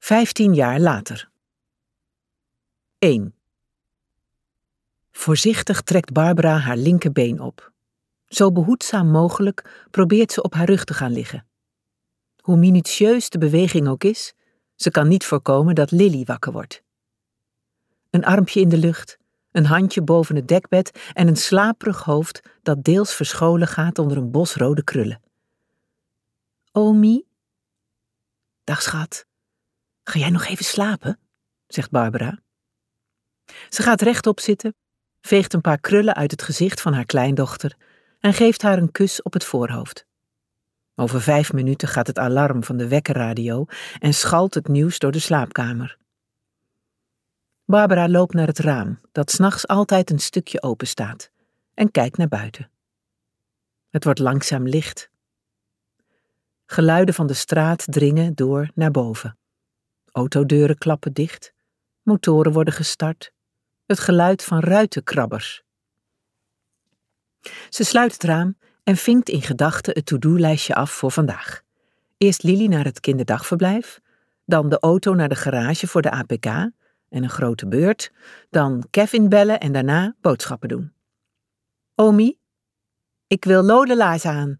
15 jaar later. 1. Voorzichtig trekt Barbara haar linkerbeen op. Zo behoedzaam mogelijk probeert ze op haar rug te gaan liggen. Hoe minutieus de beweging ook is, ze kan niet voorkomen dat Lily wakker wordt. Een armpje in de lucht, een handje boven het dekbed en een slaperig hoofd dat deels verscholen gaat onder een bos rode krullen. Omi? Dag schat. Ga jij nog even slapen? Zegt Barbara. Ze gaat rechtop zitten, veegt een paar krullen uit het gezicht van haar kleindochter en geeft haar een kus op het voorhoofd. Over 5 minuten gaat het alarm van de wekkerradio en schalt het nieuws door de slaapkamer. Barbara loopt naar het raam, dat 's nachts altijd een stukje open staat, en kijkt naar buiten. Het wordt langzaam licht. Geluiden van de straat dringen door naar boven. Autodeuren klappen dicht, motoren worden gestart, het geluid van ruitenkrabbers. Ze sluit het raam en vinkt in gedachten het to-do-lijstje af voor vandaag. Eerst Lily naar het kinderdagverblijf, dan de auto naar de garage voor de APK en een grote beurt, dan Kevin bellen en daarna boodschappen doen. Omi, ik wil lodelaars aan.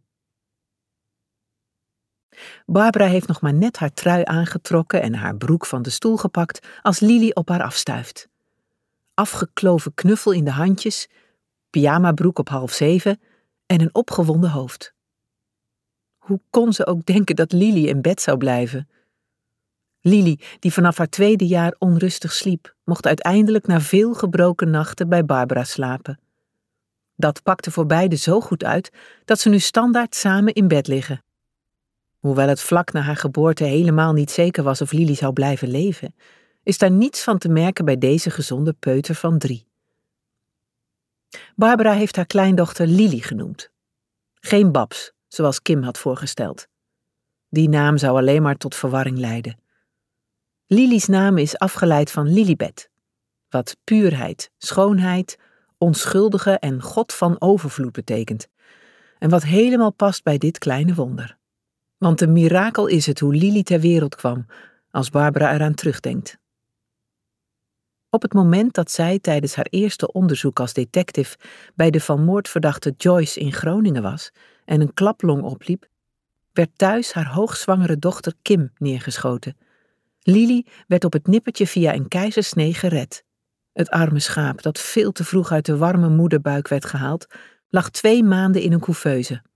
Barbara heeft nog maar net haar trui aangetrokken en haar broek van de stoel gepakt als Lily op haar afstuift. Afgekloven knuffel in de handjes, pyjamabroek op 6:30 en een opgewonden hoofd. Hoe kon ze ook denken dat Lily in bed zou blijven? Lily, die vanaf haar 2e jaar onrustig sliep, mocht uiteindelijk na veel gebroken nachten bij Barbara slapen. Dat pakte voor beiden zo goed uit dat ze nu standaard samen in bed liggen. Hoewel het vlak na haar geboorte helemaal niet zeker was of Lily zou blijven leven, is daar niets van te merken bij deze gezonde peuter van 3. Barbara heeft haar kleindochter Lily genoemd. Geen Babs, zoals Kim had voorgesteld. Die naam zou alleen maar tot verwarring leiden. Lily's naam is afgeleid van Lilibet, wat puurheid, schoonheid, onschuldige en God van overvloed betekent. En wat helemaal past bij dit kleine wonder. Want een mirakel is het hoe Lily ter wereld kwam, als Barbara eraan terugdenkt. Op het moment dat zij tijdens haar eerste onderzoek als detective bij de van moord verdachte Joyce in Groningen was en een klaplong opliep, werd thuis haar hoogzwangere dochter Kim neergeschoten. Lily werd op het nippertje via een keizersnee gered. Het arme schaap dat veel te vroeg uit de warme moederbuik werd gehaald, lag 2 maanden in een couveuse.